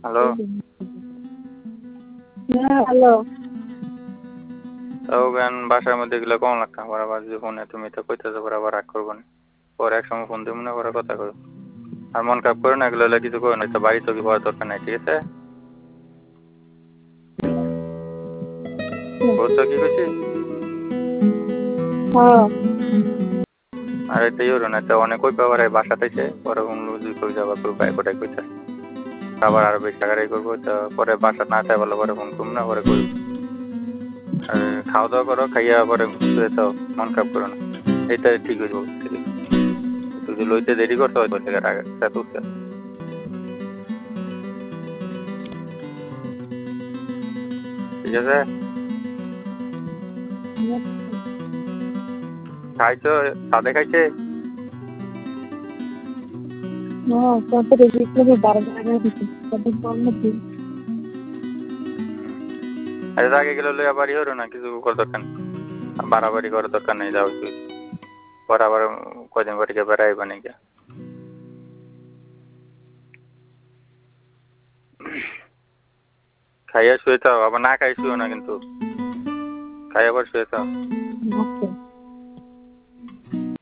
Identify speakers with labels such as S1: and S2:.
S1: Hello.
S2: হ্যাঁ hello.
S1: তাও গান বাসার মধ্যে গেলে কম লাগতো আবার আবার যে ফোনে তুমি তো কইতেছো পরে আবার রাগ করবো না পরে এক সময় ফোন দিব না পরে কথা করো আর মন খারাপ করে না এগুলো হলে কিছু করো না তো বাড়ি তো কি হওয়ার দরকার নাই ঠিক আছে বুঝছো কি কইছি আর এটাই হলো না তো অনেক কই পাবার বাসা থেকে পরে অন্য কই যাবা কই বাইক কোটাই কইতে আবার আরো বেশি টাকারাই করবো তো পরে বাসা না চাই বলে পরে ফোন করবো না পরে কই আর খাওয়া দাওয়া করো খাইয়া পরে শুয়ে থাও মন খারাপ করো না এটা ঠিক হয়ে যাবো তুই যে লইতে দেরি করতে হয় থেকে আগে তুলছে ঠিক আছে খাইছো সাদে খাইছে আরে আগে গেলে লইয়া বাড়ি হলো না কিছু করার দরকার নেই বাড়াবাড়ি করার দরকার নেই যাও তুই পরে আবার কদিন পরে গিয়ে বেড়াইবা নাকি খাইয়া শুয়ে থাও আবার না খাই শুয়েও না কিন্তু খাই আবার শুয়ে থাও